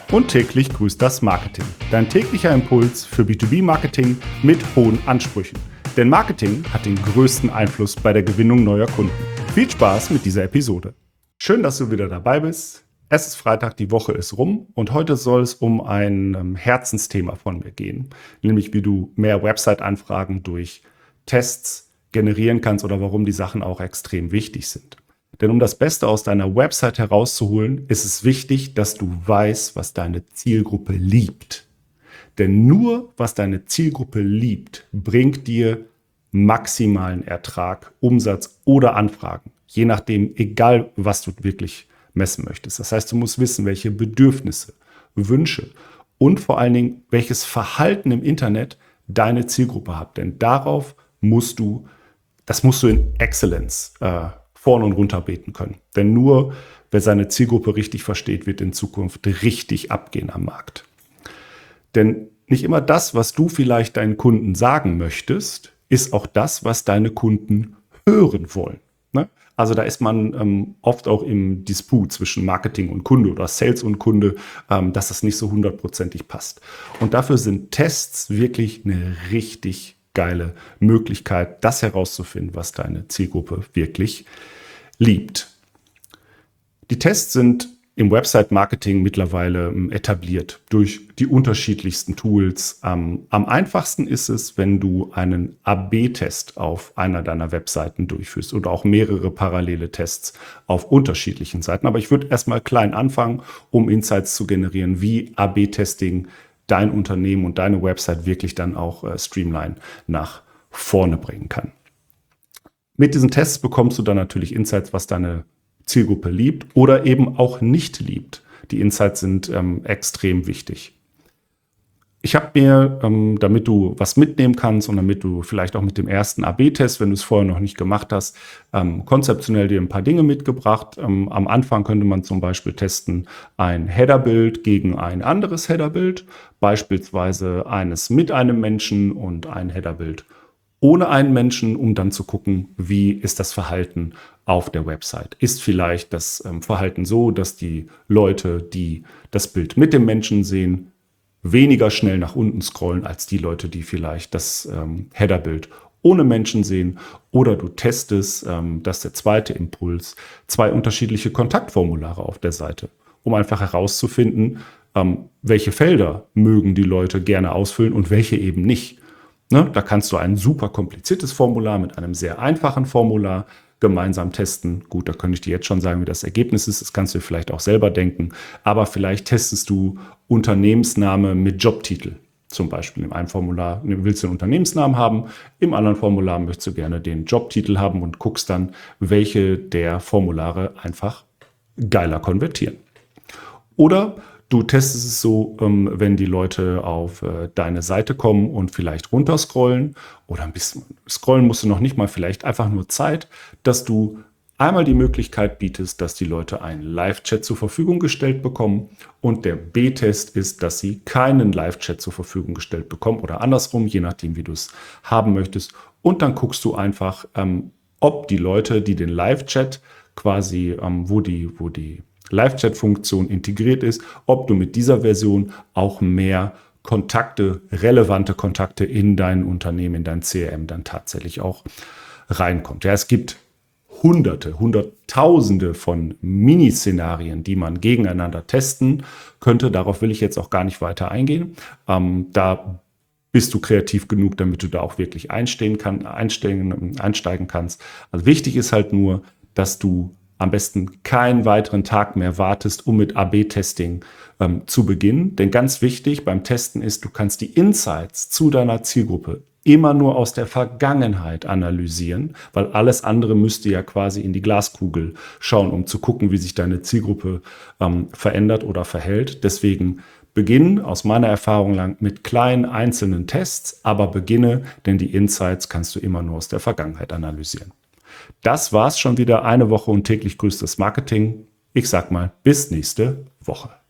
Und täglich grüßt das Marketing. Dein täglicher Impuls für B2B-Marketing mit hohen Ansprüchen. Denn Marketing hat den größten Einfluss bei der Gewinnung neuer Kunden. Viel Spaß mit dieser Episode. Schön, dass du wieder dabei bist. Es ist Freitag, die Woche ist rum und heute soll es um ein Herzensthema von mir gehen. Nämlich wie du mehr Website-Anfragen durch Tests generieren kannst oder warum die Sachen auch extrem wichtig sind. Denn um das Beste aus deiner Website herauszuholen, ist es wichtig, dass du weißt, was deine Zielgruppe liebt. Denn nur was deine Zielgruppe liebt, bringt dir maximalen Ertrag, Umsatz oder Anfragen. Je nachdem, egal was du wirklich messen möchtest. Das heißt, du musst wissen, welche Bedürfnisse, Wünsche und vor allen Dingen, welches Verhalten im Internet deine Zielgruppe hat. Denn das musst du in Excellence vorne und runter beten können. Denn nur wer seine Zielgruppe richtig versteht, wird in Zukunft richtig abgehen am Markt. Denn nicht immer das, was du vielleicht deinen Kunden sagen möchtest, ist auch das, was deine Kunden hören wollen. Ne? Also da ist man oft auch im Disput zwischen Marketing und Kunde oder Sales und Kunde, dass das nicht so 100%ig passt. Und dafür sind Tests wirklich eine richtig geile Möglichkeit, das herauszufinden, was deine Zielgruppe wirklich liebt. Die Tests sind im Website-Marketing mittlerweile etabliert durch die unterschiedlichsten Tools. Am einfachsten ist es, wenn du einen AB-Test auf einer deiner Webseiten durchführst oder auch mehrere parallele Tests auf unterschiedlichen Seiten. Aber ich würde erstmal klein anfangen, um Insights zu generieren, wie AB-Testing dein Unternehmen und deine Website wirklich dann auch Streamline nach vorne bringen kann. Mit diesen Tests bekommst du dann natürlich Insights, was deine Zielgruppe liebt oder eben auch nicht liebt. Die Insights sind extrem wichtig. Ich habe mir, damit du was mitnehmen kannst und damit du vielleicht auch mit dem ersten AB-Test, wenn du es vorher noch nicht gemacht hast, konzeptionell dir ein paar Dinge mitgebracht. Am Anfang könnte man zum Beispiel testen ein Headerbild gegen ein anderes Headerbild, beispielsweise eines mit einem Menschen und ein Headerbild ohne einen Menschen, um dann zu gucken, wie ist das Verhalten auf der Website. Ist vielleicht das Verhalten so, dass die Leute, die das Bild mit dem Menschen sehen, weniger schnell nach unten scrollen als die Leute, die vielleicht das Headerbild ohne Menschen sehen. Oder du testest, das ist der zweite Impuls, 2 unterschiedliche Kontaktformulare auf der Seite, um einfach herauszufinden, welche Felder mögen die Leute gerne ausfüllen und welche eben nicht. Ne? Da kannst du ein super kompliziertes Formular mit einem sehr einfachen Formular gemeinsam testen. Gut, da könnte ich dir jetzt schon sagen, wie das Ergebnis ist. Das kannst du dir vielleicht auch selber denken. Aber vielleicht testest du Unternehmensname mit Jobtitel. Zum Beispiel in einem Formular willst du einen Unternehmensnamen haben, im anderen Formular möchtest du gerne den Jobtitel haben und guckst dann, welche der Formulare einfach geiler konvertieren. Oder du testest es so, wenn die Leute auf deine Seite kommen und vielleicht runterscrollen oder ein bisschen scrollen musst du noch nicht mal, vielleicht einfach nur Zeit, dass du einmal die Möglichkeit bietest, dass die Leute einen Live-Chat zur Verfügung gestellt bekommen und der B-Test ist, dass sie keinen Live-Chat zur Verfügung gestellt bekommen oder andersrum, je nachdem, wie du es haben möchtest. Und dann guckst du einfach, ob die Leute, die den Live-Chat quasi, wo die Live-Chat-Funktion integriert ist, ob du mit dieser Version auch mehr Kontakte, relevante Kontakte in dein Unternehmen, in dein CRM dann tatsächlich auch reinkommt. Ja, es gibt Hunderttausende von Mini-Szenarien, die man gegeneinander testen könnte. Darauf will ich jetzt auch gar nicht weiter eingehen. Da bist du kreativ genug, damit du da auch wirklich einsteigen kannst. Also wichtig ist halt nur, dass du am besten keinen weiteren Tag mehr wartest, um mit AB-Testing zu beginnen. Denn ganz wichtig beim Testen ist, du kannst die Insights zu deiner Zielgruppe immer nur aus der Vergangenheit analysieren, weil alles andere müsste ja quasi in die Glaskugel schauen, um zu gucken, wie sich deine Zielgruppe verändert oder verhält. Deswegen beginne aus meiner Erfahrung lang mit kleinen einzelnen Tests, aber beginne, denn die Insights kannst du immer nur aus der Vergangenheit analysieren. Das war's schon wieder, eine Woche und täglich grüßt das Marketing. Ich sag mal, bis nächste Woche.